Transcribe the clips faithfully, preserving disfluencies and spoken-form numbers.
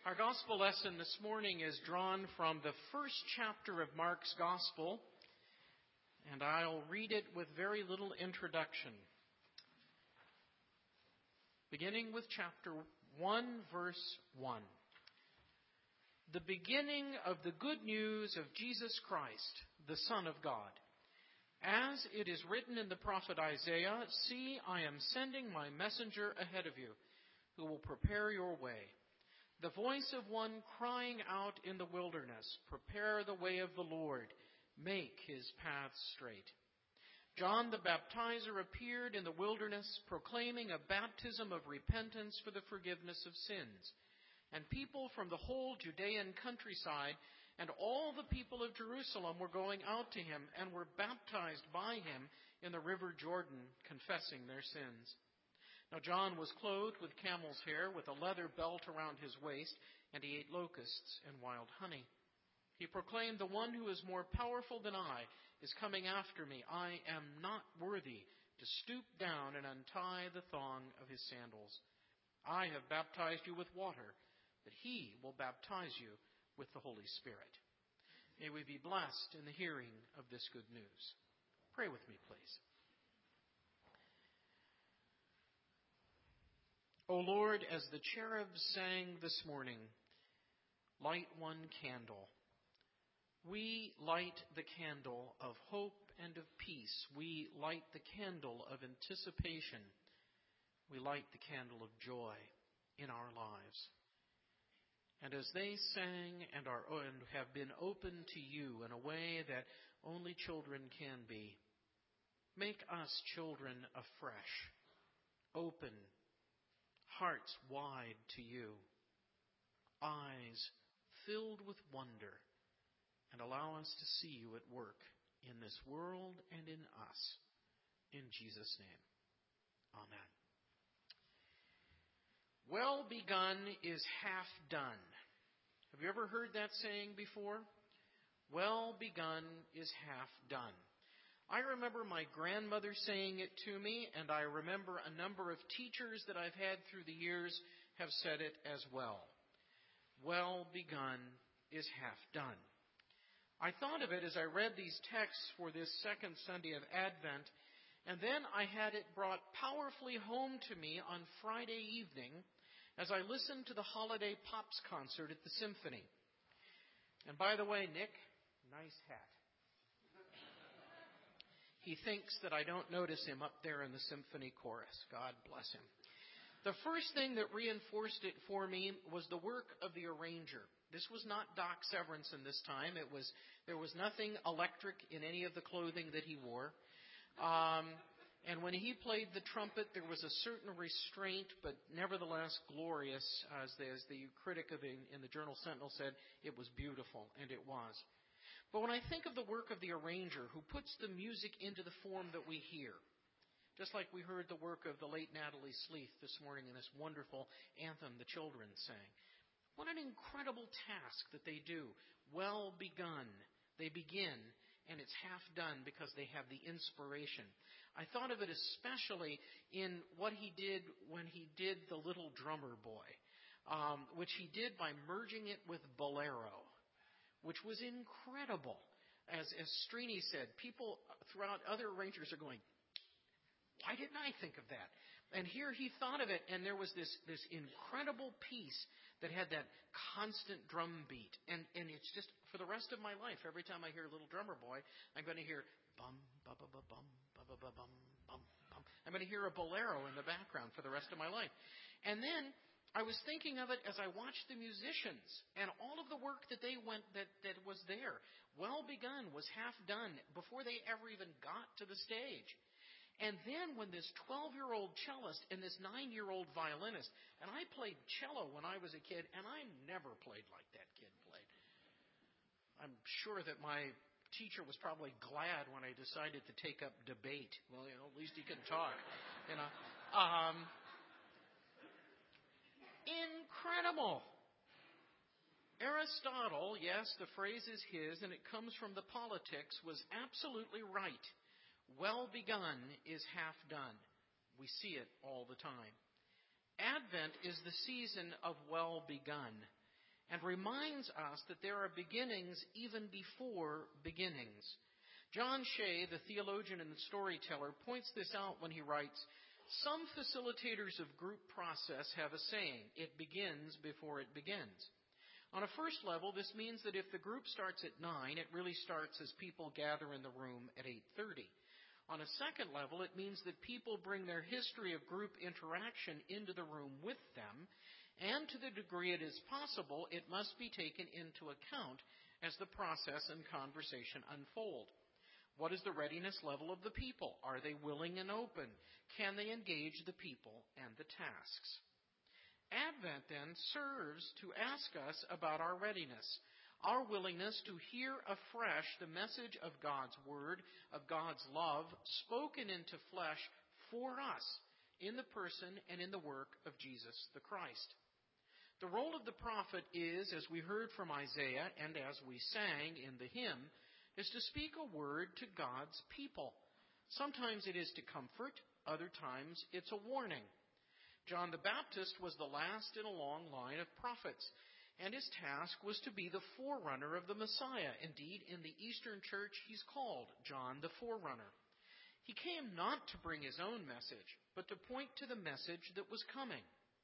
Our gospel lesson this morning is drawn from the first chapter of Mark's gospel, and I'll read it with very little introduction. Beginning with chapter one, verse one. The beginning of the good news of Jesus Christ, the Son of God. As it is written in the prophet Isaiah, "See, I am sending my messenger ahead of you, who will prepare your way. The voice of one crying out in the wilderness, prepare the way of the Lord, make his paths straight." John the Baptizer appeared in the wilderness, proclaiming a baptism of repentance for the forgiveness of sins. And people from the whole Judean countryside and all the people of Jerusalem were going out to him and were baptized by him in the river Jordan, confessing their sins. Now John was clothed with camel's hair, with a leather belt around his waist, and he ate locusts and wild honey. He proclaimed, "The one who is more powerful than I is coming after me. I am not worthy to stoop down and untie the thong of his sandals. I have baptized you with water, but he will baptize you with the Holy Spirit." May we be blessed in the hearing of this good news. Pray with me, please. O Lord, as the cherubs sang this morning, light one candle. We light the candle of hope and of peace. We light the candle of anticipation. We light the candle of joy in our lives. And as they sang and are and have been open to you in a way that only children can be, make us children afresh, open, hearts wide to you, eyes filled with wonder, and allow us to see you at work in this world and in us. In Jesus' name, amen. Well begun is half done. Have you ever heard that saying before? Well begun is half done. I remember my grandmother saying it to me, and I remember a number of teachers that I've had through the years have said it as well. Well begun is half done. I thought of it as I read these texts for this second Sunday of Advent, and then I had it brought powerfully home to me on Friday evening as I listened to the Holiday Pops concert at the Symphony. And by the way, Nick, nice hat. He thinks that I don't notice him up there in the symphony chorus. God bless him. The first thing that reinforced it for me was the work of the arranger. This was not Doc Severinsen this time. It was there was nothing electric in any of the clothing that he wore. Um, and when he played the trumpet, there was a certain restraint, but nevertheless glorious. As the, as the critic of the, in the Journal Sentinel said, it was beautiful, and it was. But when I think of the work of the arranger who puts the music into the form that we hear, just like we heard the work of the late Natalie Sleeth this morning in this wonderful anthem the children sang, what an incredible task that they do. Well begun. They begin, and it's half done because they have the inspiration. I thought of it especially in what he did when he did The Little Drummer Boy, um, which he did by merging it with Bolero, which was incredible. As, as Srini said, people throughout other arrangers are going, why didn't I think of that? And here he thought of it, and there was this, this incredible piece that had that constant drum beat. And, and it's just, for the rest of my life, every time I hear Little Drummer Boy, I'm going to hear bum, ba ba ba bum, ba ba ba bum, bum, bum. I'm going to hear a bolero in the background for the rest of my life. And then I was thinking of it as I watched the musicians and all of the work that they went that, that was there. Well begun was half done before they ever even got to the stage. And then when this twelve-year-old cellist and this nine-year-old violinist, and I played cello when I was a kid, and I never played like that kid played. I'm sure that my teacher was probably glad when I decided to take up debate. Well, you know, at least he can talk, you know. Um, incredible. Aristotle, yes, the phrase is his, and it comes from the Politics, was absolutely right. Well begun is half done. We see it all the time. Advent is the season of well begun. and reminds us that there are beginnings even before beginnings. John Shea, the theologian and the storyteller, points this out when he writes, "Some facilitators of group process have a saying, 'It begins before it begins.' On a first level, this means that if the group starts at nine, it really starts as people gather in the room at eight thirty. On a second level, it means that people bring their history of group interaction into the room with them, and to the degree it is possible, it must be taken into account as the process and conversation unfold. What is the readiness level of the people? Are they willing and open? Can they engage the people and the tasks?" Advent, then, serves to ask us about our readiness, our willingness to hear afresh the message of God's Word, of God's love, spoken into flesh for us in the person and in the work of Jesus the Christ. The role of the prophet is, as we heard from Isaiah and as we sang in the hymn, is to speak a word to God's people. Sometimes it is to comfort, other times it's a warning. John the Baptist was the last in a long line of prophets, and his task was to be the forerunner of the Messiah. Indeed, in the Eastern Church, he's called John the Forerunner. He came not to bring his own message, but to point to the message that was coming.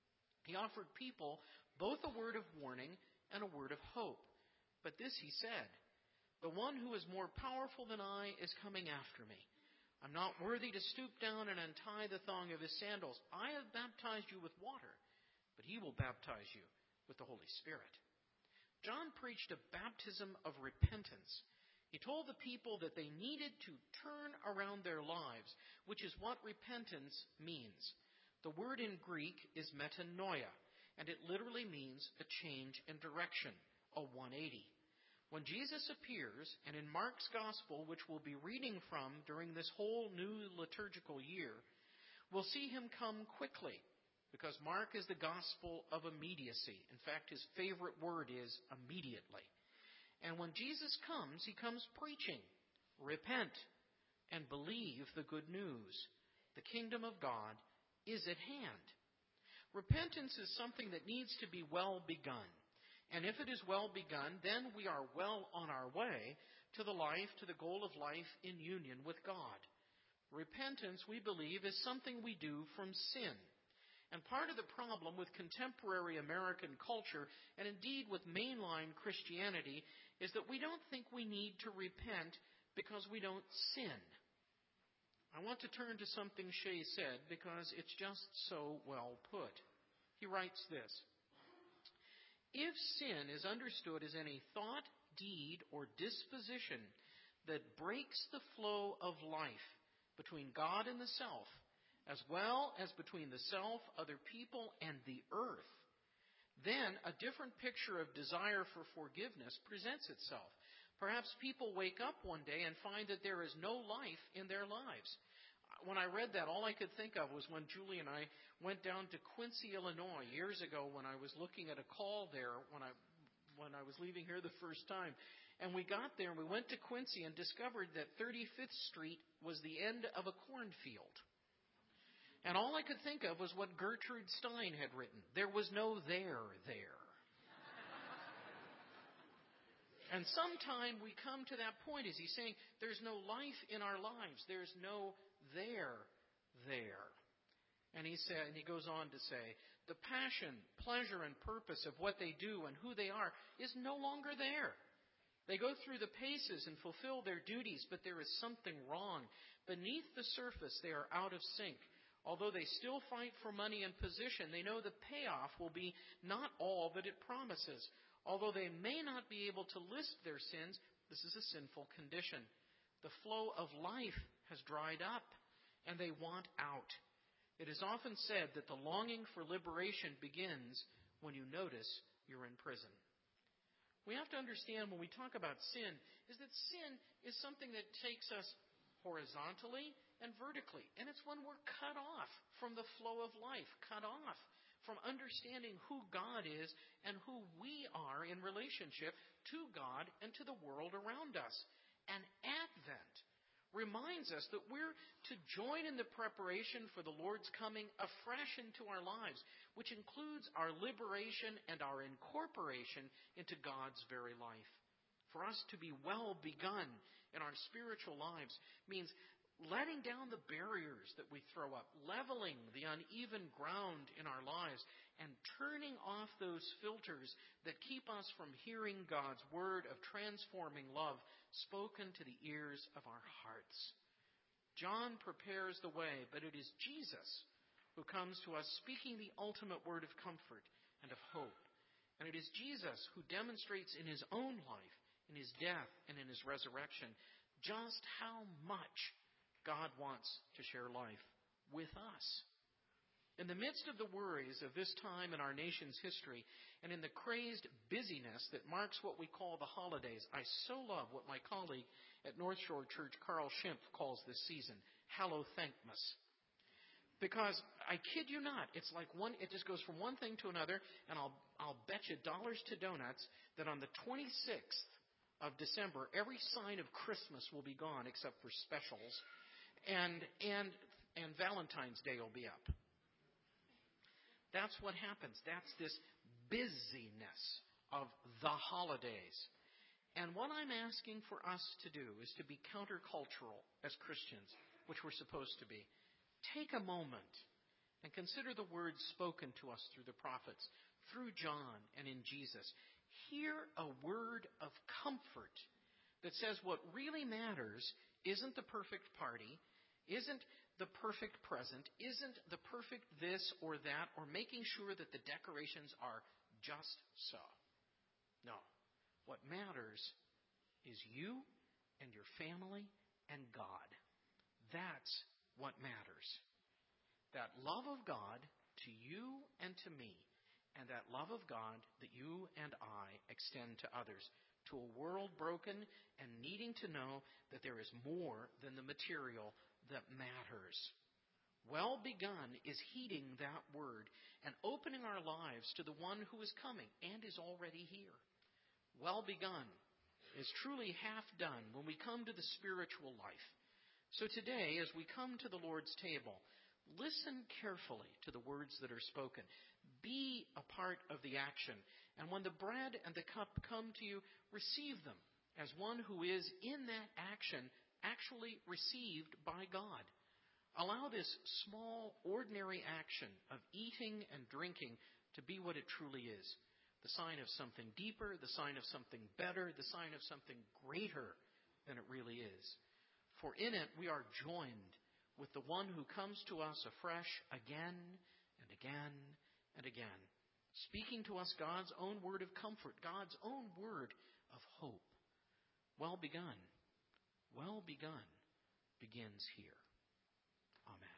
He offered people both a word of warning and a word of hope. But this he said, "The one who is more powerful than I is coming after me. I'm not worthy to stoop down and untie the thong of his sandals. I have baptized you with water, but he will baptize you with the Holy Spirit." John preached a baptism of repentance. He told the people that they needed to turn around their lives, which is what repentance means. The word in Greek is metanoia, and it literally means a change in direction, a one eighty. When Jesus appears, and in Mark's Gospel, which we'll be reading from during this whole new liturgical year, we'll see him come quickly, because Mark is the Gospel of immediacy. In fact, his favorite word is immediately. And when Jesus comes, he comes preaching, "Repent and believe the good news. The kingdom of God is at hand." Repentance is something that needs to be well begun. And if it is well begun, then we are well on our way to the life, to the goal of life in union with God. Repentance, we believe, is something we do from sin. And part of the problem with contemporary American culture, and indeed with mainline Christianity, is that we don't think we need to repent because we don't sin. I want to turn to something Shea said because it's just so well put. He writes this: "If sin is understood as any thought, deed, or disposition that breaks the flow of life between God and the self, as well as between the self, other people, and the earth, then a different picture of desire for forgiveness presents itself. Perhaps people wake up one day and find that there is no life in their lives." When I read that, all I could think of was when Julie and I went down to Quincy, Illinois, years ago when I was looking at a call there when I when I was leaving here the first time. And we got there and we went to Quincy and discovered that thirty-fifth Street was the end of a cornfield. And all I could think of was what Gertrude Stein had written. There was no there there. And sometime we come to that point, as he's saying, there's no life in our lives. There's no there there. And he said, and he goes on to say, the passion, pleasure, and purpose of what they do and who they are is no longer there. They go through the paces and fulfill their duties, but there is something wrong. Beneath the surface, they are out of sync. Although they still fight for money and position, they know the payoff will be not all that it promises. Although they may not be able to list their sins, this is a sinful condition. The flow of life has dried up, and they want out. It is often said that the longing for liberation begins when you notice you're in prison. We have to understand when we talk about sin, is that sin is something that takes us horizontally and vertically. And it's when we're cut off from the flow of life, cut off from understanding who God is and who we are in relationship to God and to the world around us. And Advent reminds us that we're to join in the preparation for the Lord's coming afresh into our lives, which includes our liberation and our incorporation into God's very life. For us to be well begun in our spiritual lives means letting down the barriers that we throw up, leveling the uneven ground in our lives, and turning off those filters that keep us from hearing God's word of transforming love spoken to the ears of our hearts. John prepares the way, but it is Jesus who comes to us speaking the ultimate word of comfort and of hope. And it is Jesus who demonstrates in his own life, in his death and in his resurrection, just how much God wants to share life with us. In the midst of the worries of this time in our nation's history and in the crazed busyness that marks what we call the holidays, I so love what my colleague at North Shore Church, Carl Schimpf, calls this season, Hallowthankmas. Because I kid you not, it's like one, it just goes from one thing to another, and I'll, I'll bet you dollars to donuts that on the twenty-sixth of December, every sign of Christmas will be gone except for specials, and and and Valentine's Day will be up. That's what happens. That's this busyness of the holidays. And what I'm asking for us to do is to be countercultural as Christians, which we're supposed to be. Take a moment and consider the words spoken to us through the prophets, through John and in Jesus. Hear a word of comfort that says what really matters isn't the perfect party, isn't the perfect present, isn't the perfect this or that, or making sure that the decorations are just so. No. What matters is you and your family and God. That's what matters. That love of God to you and to me, and that love of God that you and I extend to others, to a world broken and needing to know that there is more than the material that matters. Well begun is heeding that word and opening our lives to the one who is coming and is already here. Well begun is truly half done when we come to the spiritual life. So today, as we come to the Lord's table, listen carefully to the words that are spoken. Be a part of the action. And when the bread and the cup come to you, receive them as one who is in that action actually received by God. Allow this small, ordinary action of eating and drinking to be what it truly is. The sign of something deeper, the sign of something better, the sign of something greater than it really is. For in it we are joined with the one who comes to us afresh again and again and again, speaking to us God's own word of comfort, God's own word of hope. Well begun, well begun begins here. Amen.